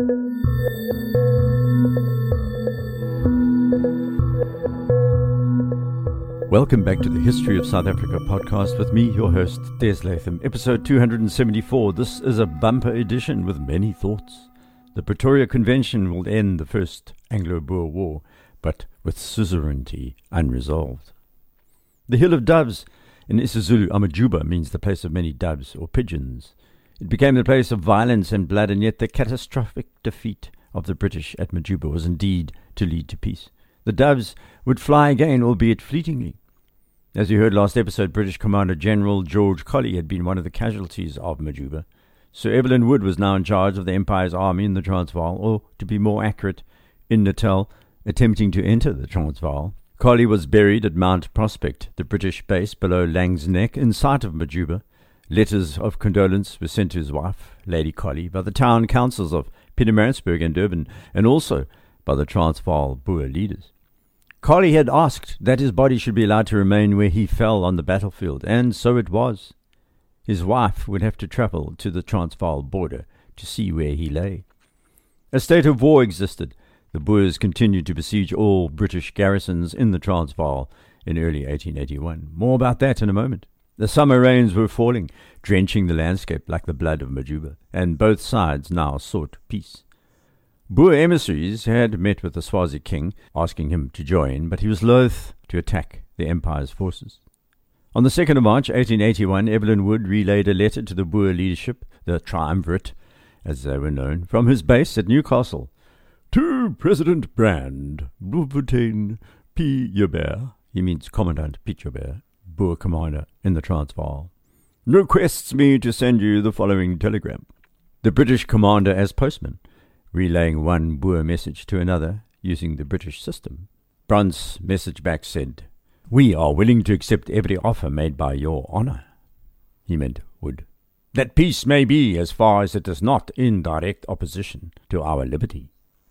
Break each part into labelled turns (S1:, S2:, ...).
S1: Welcome back to the History of South Africa podcast with me, your host, Des Latham, episode 274. This is a bumper edition with many thoughts. The Pretoria Convention will end the First Anglo-Boer War, but with suzerainty unresolved. The Hill of Doves in isiZulu, Amajuba, means the place of many doves or pigeons. It became the place of violence and blood, and yet the catastrophic defeat of the British at Majuba was indeed to lead to peace. The doves would fly again, albeit fleetingly. As you heard last episode, British Commander General George Colley had been one of the casualties of Majuba. Sir Evelyn Wood was now in charge of the Empire's army in the Transvaal, or, to be more accurate, in Natal, attempting to enter the Transvaal. Colley was buried at Mount Prospect, the British base below Laing's Nek, in sight of Majuba. Letters of condolence were sent to his wife, Lady Colley, by the town councils of Pietermaritzburg and Durban, and also by the Transvaal Boer leaders. Colley had asked that his body should be allowed to remain where he fell on the battlefield, and so it was. His wife would have to travel to the Transvaal border to see where he lay. A state of war existed. The Boers continued to besiege all British garrisons in the Transvaal in early 1881. More about that in a moment. The summer rains were falling, drenching the landscape like the blood of Majuba, and both sides now sought peace. Boer emissaries had met with the Swazi king, asking him to join, but he was loath to attack the Empire's forces. On the 2nd of March 1881, Evelyn Wood relayed a letter to the Boer leadership, the Triumvirate, as they were known, from his base at Newcastle. To President Brand, Bloemfontein P. Joubert, he means Commandant Piet Joubert, Boer commander in the Transvaal, requests me to send you the following telegram. The British commander as postman, relaying one Boer message to another using the British system. Brandt's message back said, "We are willing to accept every offer made by your honour." He meant Wood. "That peace may be as far as it is not in direct opposition to our liberty."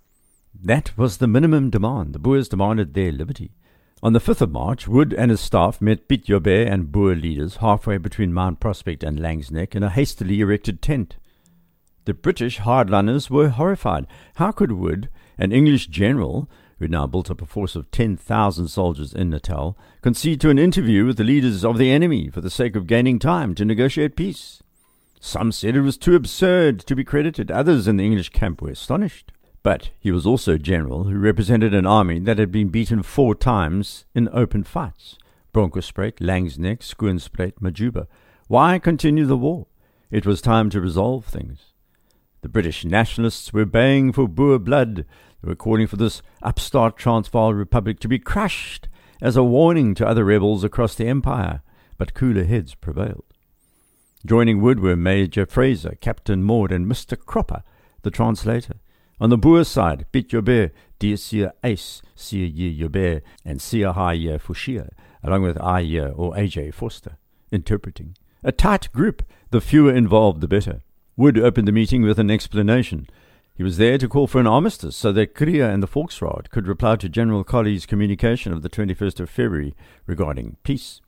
S1: That was the minimum demand. The Boers demanded their liberty. On the 5th of March, Wood and his staff met Piet Joubert and Boer leaders halfway between Mount Prospect and Laing's Nek in a hastily erected tent. The British hardliners were horrified. How could Wood, an English general, who had now built up a force of 10,000 soldiers in Natal, concede to an interview with the leaders of the enemy for the sake of gaining time to negotiate peace? Some said it was too absurd to be credited. Others in the English camp were astonished. But he was also a general who represented an army that had been beaten 4 times in open fights. Bronkhorstspruit, Laing's Nek, Schoonspruit, Majuba. Why continue the war? It was time to resolve things. The British nationalists were baying for Boer blood. They were calling for this upstart Transvaal Republic to be crushed as a warning to other rebels across the empire, but cooler heads prevailed. Joining Wood were Major Fraser, Captain Maud, and Mr. Cropper, the translator. On the Boer side, Piet Joubert, Dear Sir Ace, Sir Ye Joubert, and Sir Haye Forshire, along with Aye or A.J. Forster, interpreting. A tight group, the fewer involved the better. Wood opened the meeting with an explanation. He was there to call for an armistice so that Kruger and the Volksraad could reply to General Colley's communication of the 21st of February regarding peace.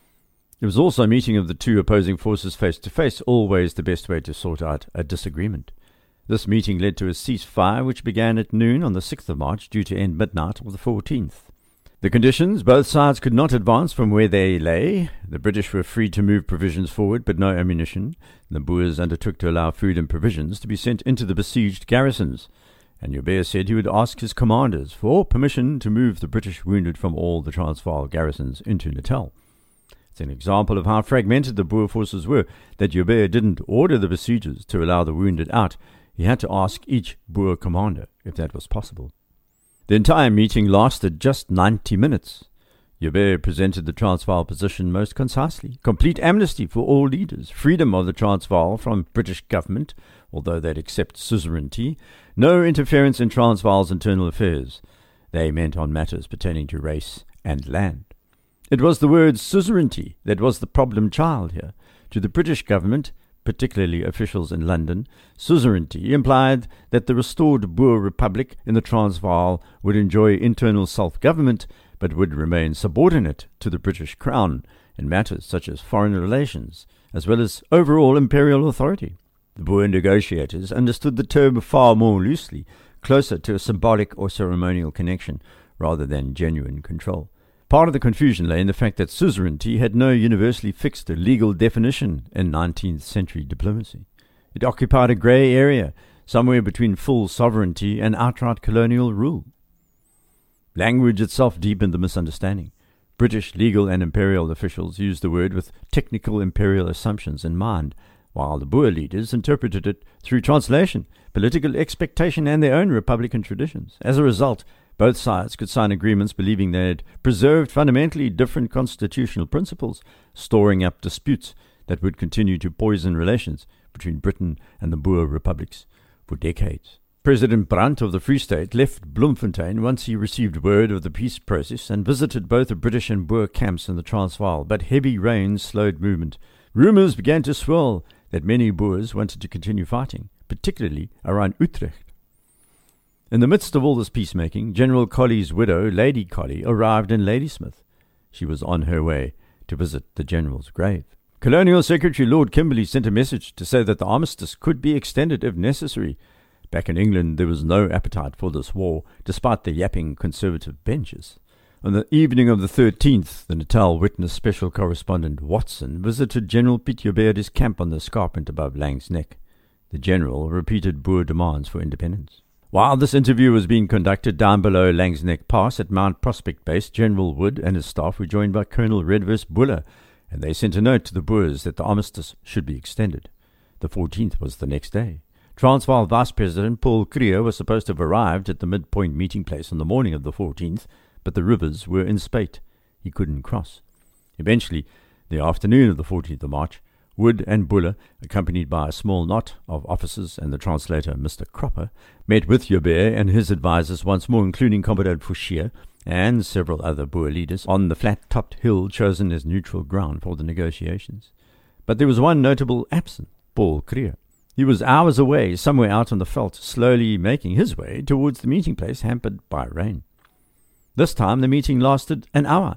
S1: It was also a meeting of the two opposing forces face to face, always the best way to sort out a disagreement. This meeting led to a ceasefire which began at noon on the 6th of March, due to end midnight of the 14th. The conditions: both sides could not advance from where they lay. The British were free to move provisions forward, but no ammunition. The Boers undertook to allow food and provisions to be sent into the besieged garrisons, and Joubert said he would ask his commanders for permission to move the British wounded from all the Transvaal garrisons into Natal. It's an example of how fragmented the Boer forces were that Joubert didn't order the besiegers to allow the wounded out. He had to ask each Boer commander if that was possible. The entire meeting lasted just 90 minutes. Joubert presented the Transvaal position most concisely. Complete amnesty for all leaders, freedom of the Transvaal from British government, although they'd accept suzerainty, no interference in Transvaal's internal affairs. They meant on matters pertaining to race and land. It was the word suzerainty that was the problem child here. To the British government, particularly officials in London, suzerainty implied that the restored Boer Republic in the Transvaal would enjoy internal self-government, but would remain subordinate to the British Crown in matters such as foreign relations, as well as overall imperial authority. The Boer negotiators understood the term far more loosely, closer to a symbolic or ceremonial connection rather than genuine control. Part of the confusion lay in the fact that suzerainty had no universally fixed legal definition in 19th century diplomacy. It occupied a grey area, somewhere between full sovereignty and outright colonial rule. Language itself deepened the misunderstanding. British legal and imperial officials used the word with technical imperial assumptions in mind, while the Boer leaders interpreted it through translation, political expectation, and their own republican traditions. As a result, both sides could sign agreements believing they had preserved fundamentally different constitutional principles, storing up disputes that would continue to poison relations between Britain and the Boer republics for decades. President Brandt of the Free State left Bloemfontein once he received word of the peace process and visited both the British and Boer camps in the Transvaal, but heavy rains slowed movement. Rumours began to swirl that many Boers wanted to continue fighting, particularly around Utrecht. In the midst of all this peacemaking, General Colley's widow, Lady Colley, arrived in Ladysmith. She was on her way to visit the General's grave. Colonial Secretary Lord Kimberley sent a message to say that the armistice could be extended if necessary. Back in England, there was no appetite for this war, despite the yapping Conservative benches. On the evening of the 13th, the Natal Witness special correspondent Watson visited General Piet Joubert's camp on the escarpment above Laing's Nek. The General repeated Boer demands for independence. While this interview was being conducted down below Laing's Nek Pass at Mount Prospect Base, General Wood and his staff were joined by Colonel Redvers Buller, and they sent a note to the Boers that the armistice should be extended. The 14th was the next day. Transvaal Vice President Paul Kruger was supposed to have arrived at the midpoint meeting place on the morning of the 14th, but the rivers were in spate. He couldn't cross. Eventually, the afternoon of the 14th of March, Wood and Buller, accompanied by a small knot of officers and the translator Mr. Cropper, met with Joubert and his advisers once more, including Commodore Fouchier and several other Boer leaders, on the flat-topped hill chosen as neutral ground for the negotiations. But there was one notable absent, Paul Kruger. He was hours away, somewhere out on the veldt, slowly making his way towards the meeting place, hampered by rain. This time the meeting lasted an hour,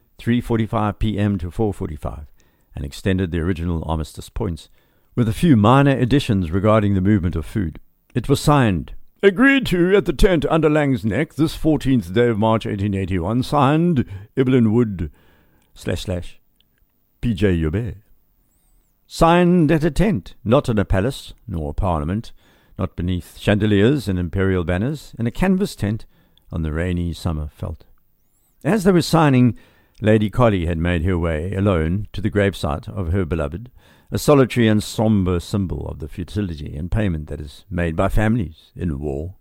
S1: 3:45 p.m. to 4:45, and extended the original armistice points, with a few minor additions regarding the movement of food. It was signed, "Agreed to at the tent under Laing's Nek, this 14th day of March 1881, signed Evelyn Wood, / P.J. Joubert." Signed at a tent, not in a palace, nor a parliament, not beneath chandeliers and imperial banners, in a canvas tent on the rainy summer veldt. As they were signing, Lady Colley had made her way alone to the gravesite of her beloved, a solitary and sombre symbol of the futility and payment that is made by families in war.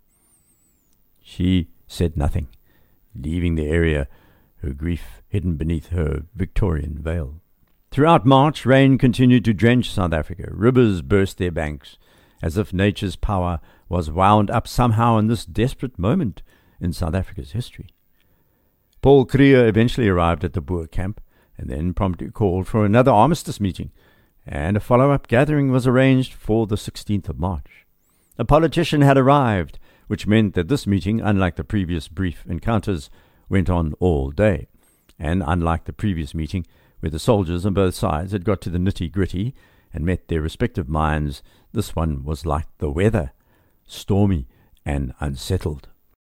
S1: She said nothing, leaving the area, her grief hidden beneath her Victorian veil. Throughout March, rain continued to drench South Africa. Rivers burst their banks, as if nature's power was wound up somehow in this desperate moment in South Africa's history. Paul Kruger eventually arrived at the Boer camp, and then promptly called for another armistice meeting, and a follow-up gathering was arranged for the 16th of March. A politician had arrived, which meant that this meeting, unlike the previous brief encounters, went on all day, and unlike the previous meeting, where the soldiers on both sides had got to the nitty-gritty and met their respective minds, this one was like the weather, stormy and unsettled.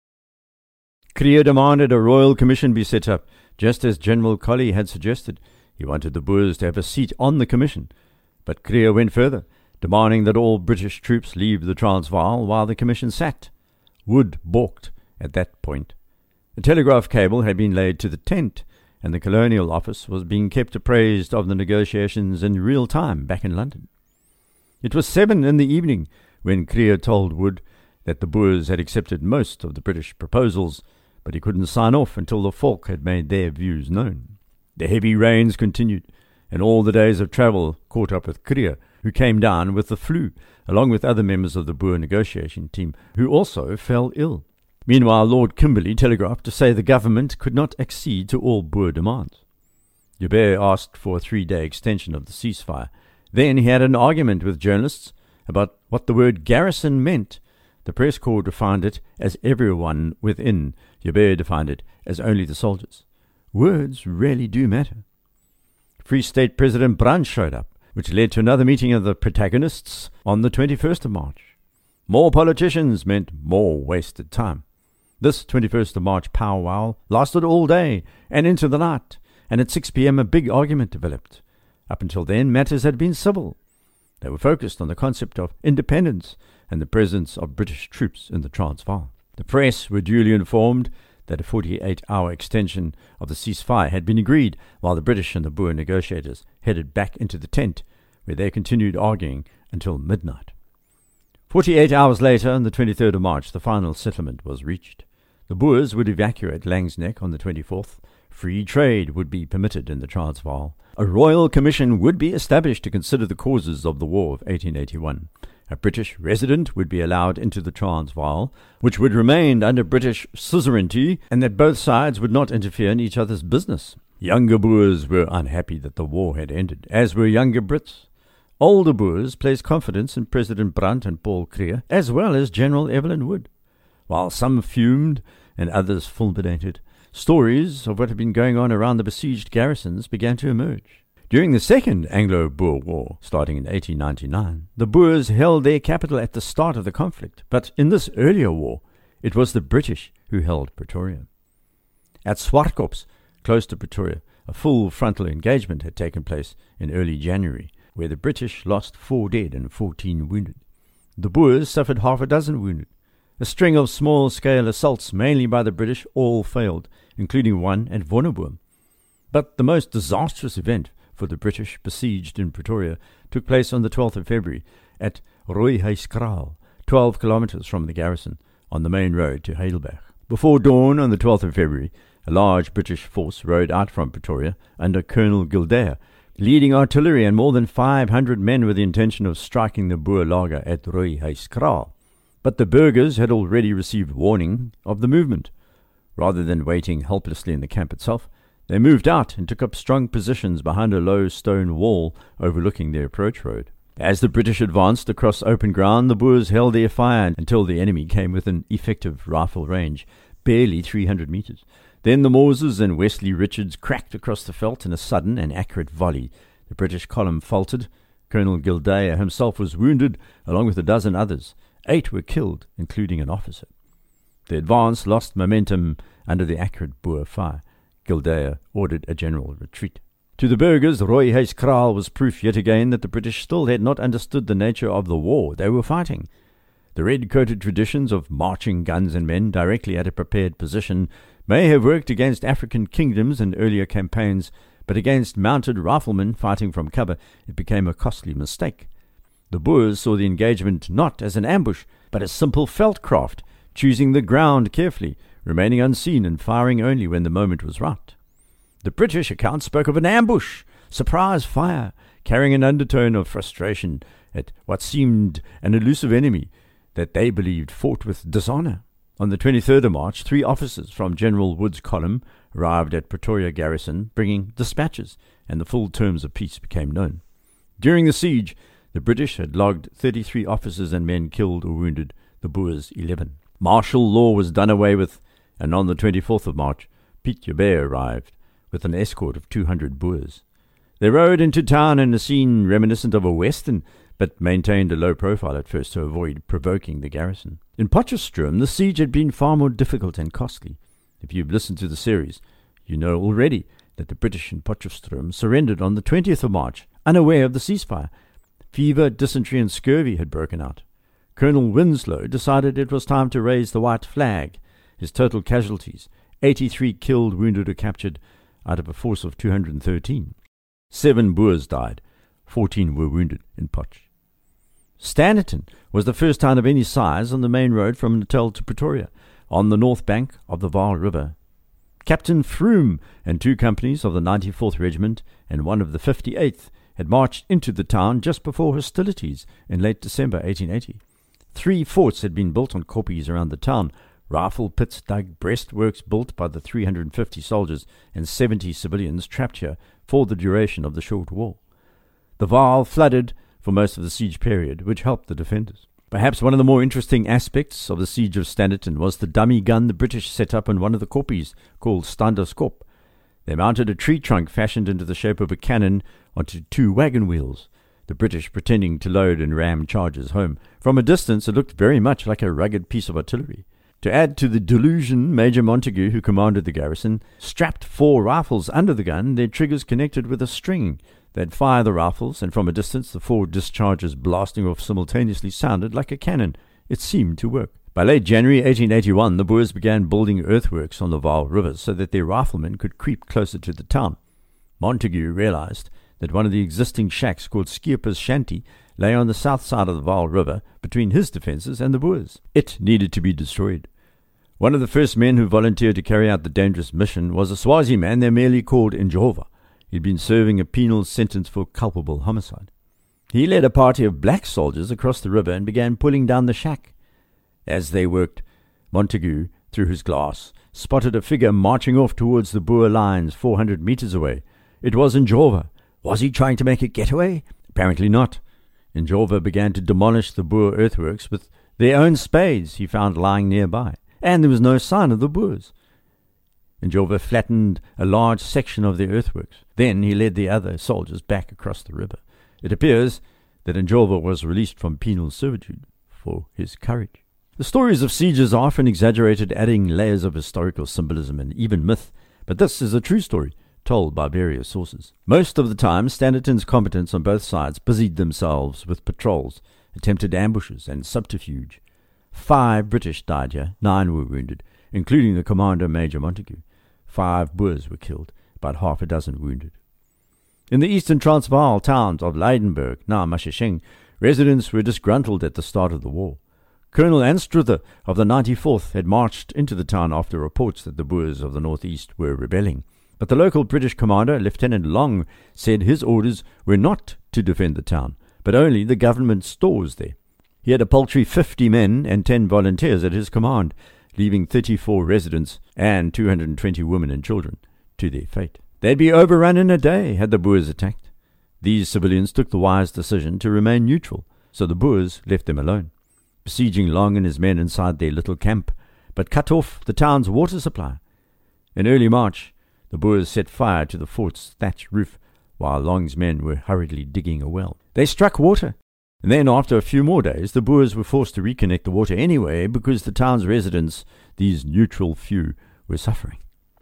S1: Kruger demanded a royal commission be set up, just as General Colley had suggested. He wanted the Boers to have a seat on the commission, but Kruger went further, demanding that all British troops leave the Transvaal while the commission sat. Wood balked at that point. A telegraph cable had been laid to the tent, and the Colonial Office was being kept appraised of the negotiations in real time back in London. It was 7 in the evening when Kruger told Wood that the Boers had accepted most of the British proposals, but he couldn't sign off until the folk had made their views known. The heavy rains continued, and all the days of travel caught up with Kruger, who came down with the flu, along with other members of the Boer negotiation team, who also fell ill. Meanwhile, Lord Kimberley telegraphed to say the government could not accede to all Boer demands. Joubert asked for a 3-day extension of the ceasefire. Then he had an argument with journalists about what the word garrison meant. The press corps defined it as everyone within. Joubert defined it as only the soldiers. Words really do matter. Free State President Brandt showed up, which led to another meeting of the protagonists on the 21st of March. More politicians meant more wasted time. This 21st of March powwow lasted all day and into the night, and at 6 p.m. a big argument developed. Up until then, matters had been civil. They were focused on the concept of independence and the presence of British troops in the Transvaal. The press were duly informed that a 48-hour extension of the ceasefire had been agreed, while the British and the Boer negotiators headed back into the tent, where they continued arguing until midnight. 48 hours later, on the 23rd of March, the final settlement was reached. The Boers would evacuate Langsneck on the 24th. Free trade would be permitted in the Transvaal. A royal commission would be established to consider the causes of the War of 1881. A British resident would be allowed into the Transvaal, which would remain under British suzerainty, and that both sides would not interfere in each other's business. Younger Boers were unhappy that the war had ended, as were younger Brits. Older Boers placed confidence in President Brandt and Paul Kruger, as well as General Evelyn Wood. While some fumed and others fulminated, stories of what had been going on around the besieged garrisons began to emerge. During the Second Anglo-Boer War, starting in 1899, the Boers held their capital at the start of the conflict, but in this earlier war, it was the British who held Pretoria. At Swartkops, close to Pretoria, a full frontal engagement had taken place in early January, where the British lost 4 dead and 14 wounded. The Boers suffered half a dozen wounded. A string of small-scale assaults, mainly by the British, all failed, including one at Wonderboom. But the most disastrous event for the British besieged in Pretoria took place on the 12th of February at Rooihuiskraal, 12 kilometres from the garrison, on the main road to Heidelberg. Before dawn on the 12th of February, a large British force rode out from Pretoria under Colonel Gildea, leading artillery and more than 500 men with the intention of striking the Boer laager at Rooihuiskraal. But the burghers had already received warning of the movement. Rather than waiting helplessly in the camp itself, they moved out and took up strong positions behind a low stone wall overlooking the approach road. As the British advanced across open ground, the Boers held their fire until the enemy came within effective rifle range, barely 300 metres. Then the Moses and Wesley Richards cracked across the veldt in a sudden and accurate volley. The British column faltered. Colonel Gildea himself was wounded, along with a dozen others. 8 were killed, including an officer. The advance lost momentum under the accurate Boer fire. Gildea ordered a general retreat. To the burghers, Rooihuiskraal was proof yet again that the British still had not understood the nature of the war they were fighting. The red-coated traditions of marching guns and men directly at a prepared position may have worked against African kingdoms in earlier campaigns, but against mounted riflemen fighting from cover it became a costly mistake. The Boers saw the engagement not as an ambush, but as simple veldcraft, choosing the ground carefully, remaining unseen and firing only when the moment was right. The British account spoke of an ambush, surprise fire, carrying an undertone of frustration at what seemed an elusive enemy that they believed fought with dishonour. On the 23rd of March, 3 officers from General Wood's column arrived at Pretoria garrison, bringing dispatches, and the full terms of peace became known. During the siege, the British had logged 33 officers and men killed or wounded, the Boers 11. Martial law was done away with, and on the 24th of March, Piet Joubert arrived with an escort of 200 Boers. They rode into town in a scene reminiscent of a western, but maintained a low profile at first to avoid provoking the garrison. In Potchefstroom, the siege had been far more difficult and costly. If you've listened to the series, you know already that the British in Potchefstroom surrendered on the 20th of March, unaware of the ceasefire. Fever, dysentery, and scurvy had broken out. Colonel Winslow decided it was time to raise the white flag. His total casualties, 83 killed, wounded, or captured, out of a force of 213. 7 Boers died, 14 were wounded in Potch. Standerton was the first town of any size on the main road from Natal to Pretoria, on the north bank of the Vaal River. Captain Froome and 2 companies of the 94th Regiment and one of the 58th had marched into the town just before hostilities in late December 1880. 3 forts had been built on koppies around the town, rifle pits dug, breastworks built by the 350 soldiers, and 70 civilians trapped here for the duration of the short war. The Vaal flooded for most of the siege period, which helped the defenders. Perhaps one of the more interesting aspects of the siege of Standerton was the dummy gun the British set up in one of the koppies, called Standerskop. They mounted a tree trunk fashioned into the shape of a cannon onto 2 wagon wheels. the British pretending to load and ram charges home. From a distance, it looked very much like a rugged piece of artillery. To add to the delusion, Major Montague, who commanded the garrison, strapped 4 rifles under the gun, their triggers connected with a string. They'd fire the rifles, and from a distance the 4 discharges blasting off simultaneously sounded like a cannon. It seemed to work. By late January 1881, the Boers began building earthworks on the Vaal River so that their riflemen could creep closer to the town. Montague realized that one of the existing shacks, called Skipper's Shanty, lay on the south side of the Vaal River between his defences and the Boers. It needed to be destroyed. One of the first men who volunteered to carry out the dangerous mission was a Swazi man they merely called Njova. He'd been serving a penal sentence for culpable homicide. He led a party of black soldiers across the river and began pulling down the shack. As they worked, Montague, through his glass, spotted a figure marching off towards the Boer lines 400 meters away. It was Njova. Was he trying to make a getaway? Apparently not. Njova began to demolish the Boer earthworks with their own spades he found lying nearby, and there was no sign of the Boers. Njova flattened a large section of the earthworks. Then he led the other soldiers back across the river. It appears that Njova was released from penal servitude for his courage. The stories of sieges are often exaggerated, adding layers of historical symbolism and even myth, but this is a true story, told by various sources. Most of the time, Standerton's combatants on both sides busied themselves with patrols, attempted ambushes, and subterfuge. 5 British died here, 9 were wounded, including the commander, Major Montague. 5 Boers were killed, about half a dozen wounded. In the eastern Transvaal towns of Lydenburg, now Mashishing, residents were disgruntled at the start of the war. Colonel Anstruther of the 94th had marched into the town after reports that the Boers of the northeast were rebelling. But the local British commander, Lieutenant Long, said his orders were not to defend the town, but only the government stores there. He had a paltry 50 men and 10 volunteers at his command, leaving 34 residents and 220 women and children to their fate. They'd be overrun in a day had the Boers attacked. These civilians took the wise decision to remain neutral, so the Boers left them alone, besieging Long and his men inside their little camp, but cut off the town's water supply. In early March, the Boers set fire to the fort's thatch roof, while Long's men were hurriedly digging a well. They struck water, and then after a few more days, the Boers were forced to reconnect the water anyway because the town's residents, these neutral few, were suffering.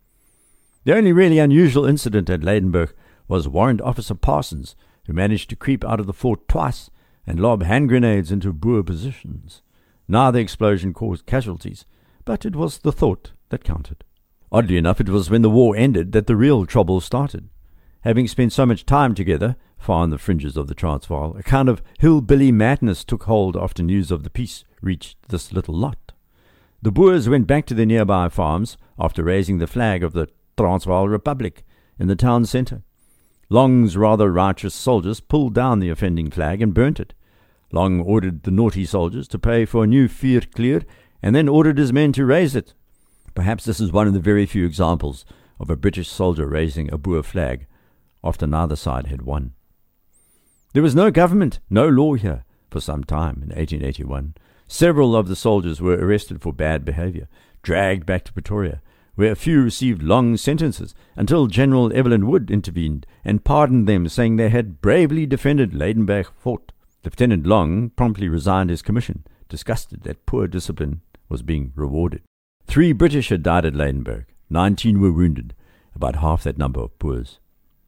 S1: The only really unusual incident at Lydenburg was Warrant Officer Parsons, who managed to creep out of the fort twice and lob hand grenades into Boer positions. Neither explosion caused casualties, but it was the thought that counted. Oddly enough, it was when the war ended that the real trouble started. Having spent so much time together, far on the fringes of the Transvaal, a kind of hillbilly madness took hold after news of the peace reached this little lot. The Boers went back to their nearby farms after raising the flag of the Transvaal Republic in the town centre. Long's rather righteous soldiers pulled down the offending flag and burnt it. Long ordered the naughty soldiers to pay for a new vuurkleur and then ordered his men to raise it. Perhaps this is one of the very few examples of a British soldier raising a Boer flag after neither side had won. There was no government, no law here for some time in 1881. Several of the soldiers were arrested for bad behaviour, dragged back to Pretoria, where a few received long sentences until General Evelyn Wood intervened and pardoned them, saying they had bravely defended Lydenburg Fort. Lieutenant Long promptly resigned his commission, disgusted that poor discipline was being rewarded. 3 British had died at Lydenburg, 19 were wounded, about half that number of Boers.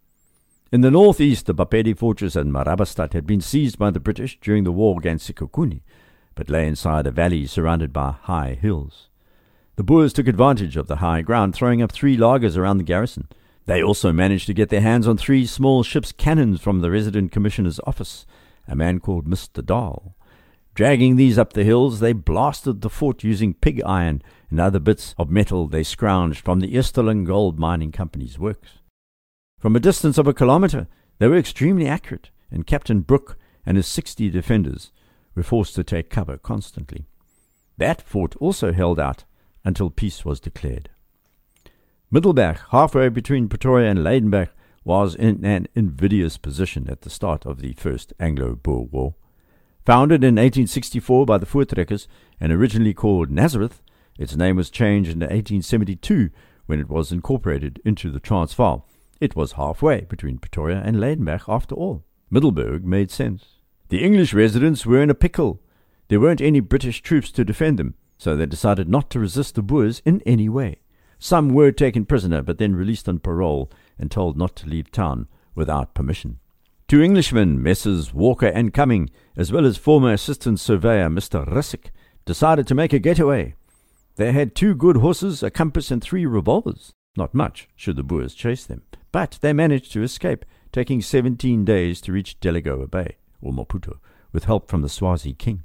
S1: In the northeast, the Bapedi fortress and Marabastad had been seized by the British during the war against Sekhukhune, but lay inside a valley surrounded by high hills. The Boers took advantage of the high ground, throwing up 3 lagers around the garrison. They also managed to get their hands on 3 small ship's cannons from the resident commissioner's office, a man called Mr. Dahl. Dragging these up the hills, they blasted the fort using pig iron and other bits of metal they scrounged from the Easterling Gold Mining Company's works. From a distance of a kilometre, they were extremely accurate, and Captain Brooke and his 60 defenders were forced to take cover constantly. That fort also held out until peace was declared. Middelburg, halfway between Pretoria and Lydenburg, was in an invidious position at the start of the First Anglo-Boer War. Founded in 1864 by the Voortrekkers and originally called Nazareth, its name was changed in 1872 when it was incorporated into the Transvaal. It was halfway between Pretoria and Lydenburg after all. Middelburg made sense. The English residents were in a pickle. There weren't any British troops to defend them, so they decided not to resist the Boers in any way. Some were taken prisoner, but then released on parole and told not to leave town without permission. 2 Englishmen, Messrs. Walker and Cumming, as well as former assistant surveyor Mr. Rissick, decided to make a getaway. They had 2 good horses, a compass and 3 revolvers. Not much, should the Boers chase them. But they managed to escape, taking 17 days to reach Delagoa Bay, or Maputo, with help from the Swazi king.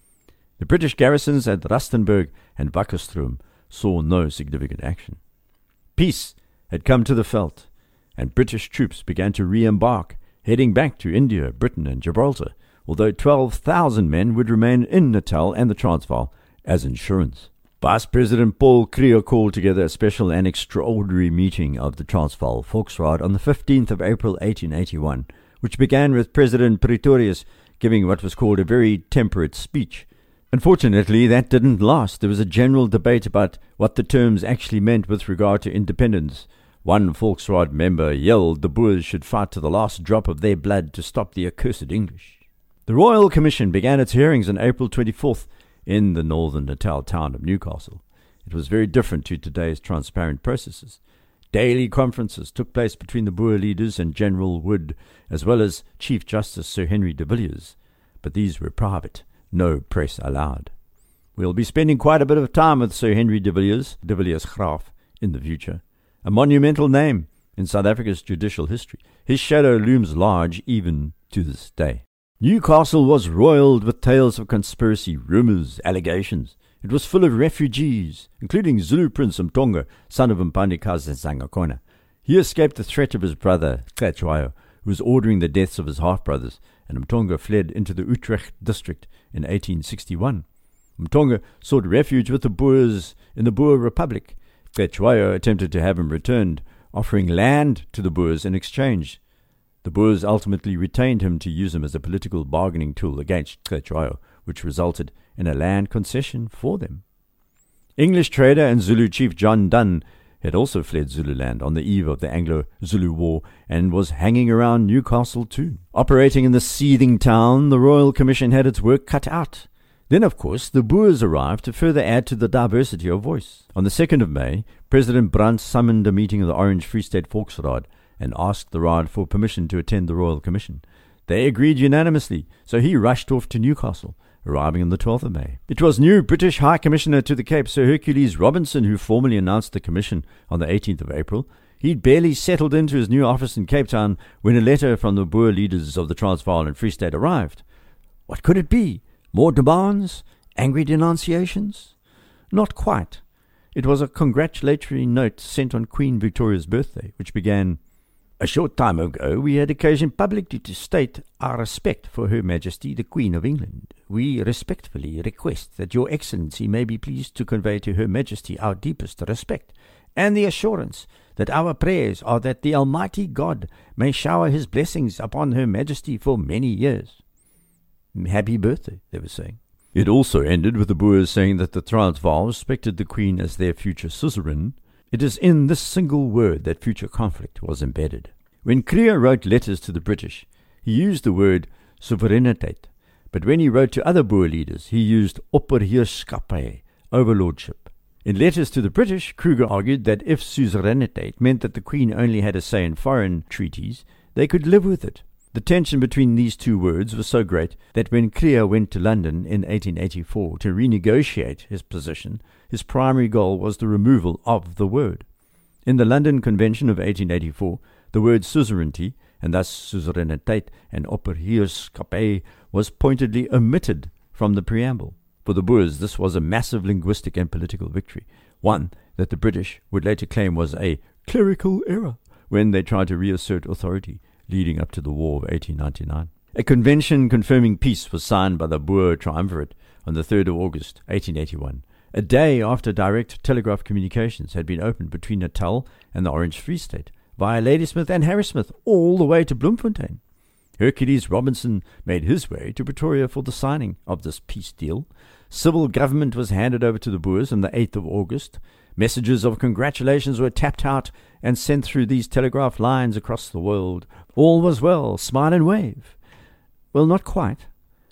S1: The British garrisons at Rustenburg and Wakkerstroom saw no significant action. Peace had come to the veldt, and British troops began to re-embark, heading back to India, Britain and Gibraltar, although 12,000 men would remain in Natal and the Transvaal as insurance. Vice President Paul Kruger called together a special and extraordinary meeting of the Transvaal Volksraad on the 15th of April 1881, which began with President Pretorius giving what was called a very temperate speech. Unfortunately, that didn't last. There was a general debate about what the terms actually meant with regard to independence. One Volksraad member yelled the Boers should fight to the last drop of their blood to stop the accursed English. The Royal Commission began its hearings on April 24th in the northern Natal town of Newcastle. It was very different to today's transparent processes. Daily conferences took place between the Boer leaders and General Wood, as well as Chief Justice Sir Henry de Villiers, but these were private, no press allowed. We'll be spending quite a bit of time with Sir Henry de Villiers Graaf, in the future, a monumental name in South Africa's judicial history. His shadow looms large even to this day. Newcastle was roiled with tales of conspiracy, rumours, allegations. It was full of refugees, including Zulu Prince Mtonga, son of Mpandikazi Zangakona. He escaped the threat of his brother, Cetshwayo, who was ordering the deaths of his half-brothers, and Mtonga fled into the Utrecht district in 1861. Mtonga sought refuge with the Boers in the Boer Republic. Cetshwayo attempted to have him returned, offering land to the Boers in exchange. The Boers ultimately retained him to use him as a political bargaining tool against Cetshwayo, which resulted in a land concession for them. English trader and Zulu chief John Donne had also fled Zululand on the eve of the Anglo-Zulu War and was hanging around Newcastle too. Operating in the seething town, the Royal Commission had its work cut out. Then, of course, the Boers arrived to further add to the diversity of voice. On the 2nd of May, President Brandt summoned a meeting of the Orange Free State Volksraad and asked the Raad for permission to attend the Royal Commission. They agreed unanimously, so he rushed off to Newcastle, arriving on the 12th of May. It was new British High Commissioner to the Cape, Sir Hercules Robinson, who formally announced the commission on the 18th of April. He'd barely settled into his new office in Cape Town when a letter from the Boer leaders of the Transvaal and Free State arrived. What could it be? More demands? Angry denunciations? Not quite. It was a congratulatory note sent on Queen Victoria's birthday, which began, "A short time ago we had occasion publicly to state our respect for Her Majesty the Queen of England. We respectfully request that Your Excellency may be pleased to convey to Her Majesty our deepest respect, and the assurance that our prayers are that the Almighty God may shower His blessings upon Her Majesty for many years." Happy birthday, they were saying. It also ended with the Boers saying that the Transvaal respected the Queen as their future suzerain. It is in this single word that future conflict was embedded. When Kruger wrote letters to the British, he used the word soevereiniteit, but when he wrote to other Boer leaders, he used opperheerskappy, overlordship. In letters to the British, Kruger argued that if suzerainiteit meant that the Queen only had a say in foreign treaties, they could live with it. The tension between these two words was so great that when Kruger went to London in 1884 to renegotiate his position, his primary goal was the removal of the word. In the London Convention of 1884, the word suzerainty, and thus soevereiniteit and opperheerskappy, was pointedly omitted from the preamble. For the Boers, this was a massive linguistic and political victory, one that the British would later claim was a clerical error when they tried to reassert authority leading up to the War of 1899. A convention confirming peace was signed by the Boer Triumvirate on the 3rd of August 1881, a day after direct telegraph communications had been opened between Natal and the Orange Free State, via Ladysmith and Harrismith, all the way to Bloemfontein. Hercules Robinson made his way to Pretoria for the signing of this peace deal. Civil government was handed over to the Boers on the 8th of August. Messages of congratulations were tapped out and sent through these telegraph lines across the world. All was well, smile and wave. Well, not quite.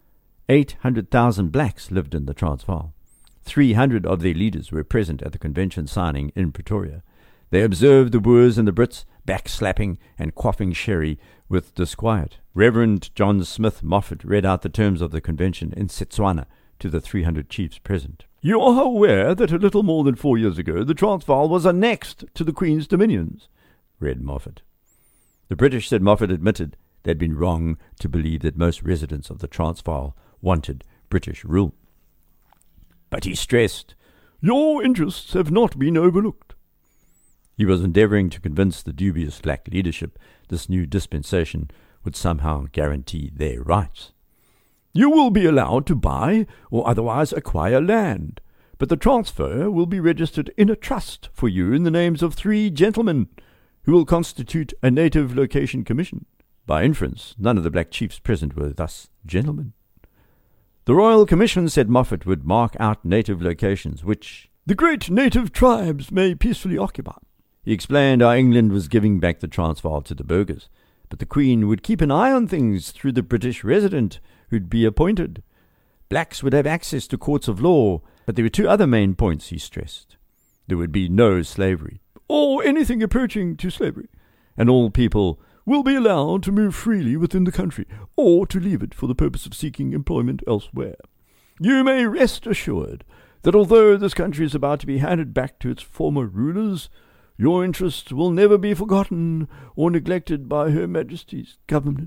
S1: 800,000 blacks lived in the Transvaal. 300 of their leaders were present at the convention signing in Pretoria. They observed the Boers and the Brits backslapping and quaffing sherry with disquiet. Reverend John Smith Moffat read out the terms of the convention in Setswana to the 300 chiefs present. You are aware that a little more than 4 years ago the Transvaal was annexed to the Queen's dominions, read Moffat. The British, said Moffat, admitted they'd been wrong to believe that most residents of the Transvaal wanted British rule. But he stressed, your interests have not been overlooked. He was endeavouring to convince the dubious black leadership this new dispensation would somehow guarantee their rights. You will be allowed to buy or otherwise acquire land, but the transfer will be registered in a trust for you in the names of 3 gentlemen who will constitute a native location commission. By inference, none of the black chiefs present were thus gentlemen. The Royal Commission, said Moffat, would mark out native locations which the great native tribes may peacefully occupy. He explained how England was giving back the Transvaal to the burghers, but the Queen would keep an eye on things through the British resident who'd be appointed. Blacks would have access to courts of law, but there were 2 other main points, he stressed. There would be no slavery, or anything approaching to slavery, and all people will be allowed to move freely within the country, or to leave it for the purpose of seeking employment elsewhere. You may rest assured that although this country is about to be handed back to its former rulers, your interests will never be forgotten or neglected by Her Majesty's government.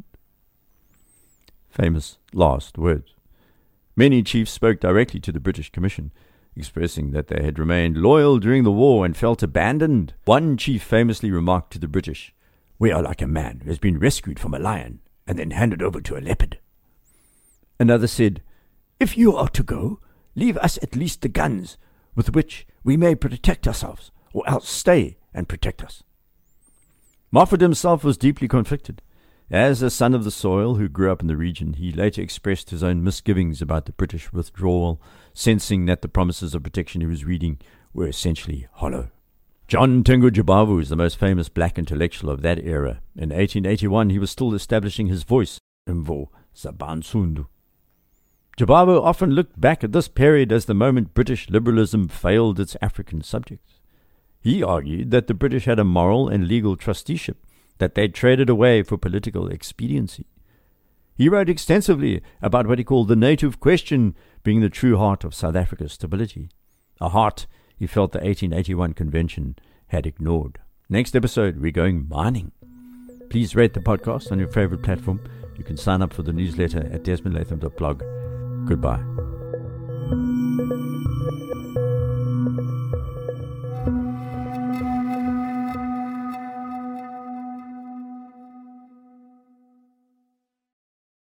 S1: Famous last words. Many chiefs spoke directly to the British Commission, expressing that they had remained loyal during the war and felt abandoned. One chief famously remarked to the British, "We are like a man who has been rescued from a lion and then handed over to a leopard." Another said, "If you are to go, leave us at least the guns with which we may protect ourselves, or else stay and protect us." Moffat himself was deeply conflicted. As a son of the soil who grew up in the region, he later expressed his own misgivings about the British withdrawal, sensing that the promises of protection he was reading were essentially hollow. John Tengo Jabavu is the most famous black intellectual of that era. In 1881, he was still establishing his voice, Mvo Zabansundu. Jabavu often looked back at this period as the moment British liberalism failed its African subjects. He argued that the British had a moral and legal trusteeship that they traded away for political expediency. He wrote extensively about what he called the native question being the true heart of South Africa's stability, a heart he felt the 1881 convention had ignored. Next episode, we're going mining. Please rate the podcast on your favorite platform. You can sign up for the newsletter at desmondlatham.blog. Goodbye.